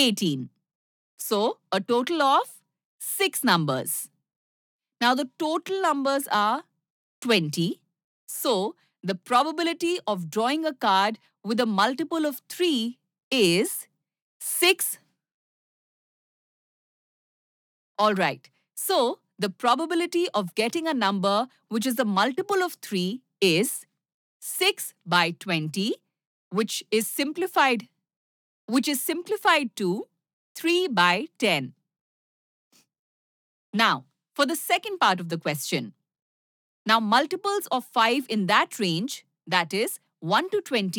18. So, a total of 6 numbers. Now, the total numbers are 20. So, the probability of drawing a card with a multiple of 3 is 6. All right. So, the probability of getting a number which is a multiple of 3 is 6 by 20, which is simplified to 3 by 10. Now, for the second part of the question. Now, multiples of 5 in that range, that is 1 to 20,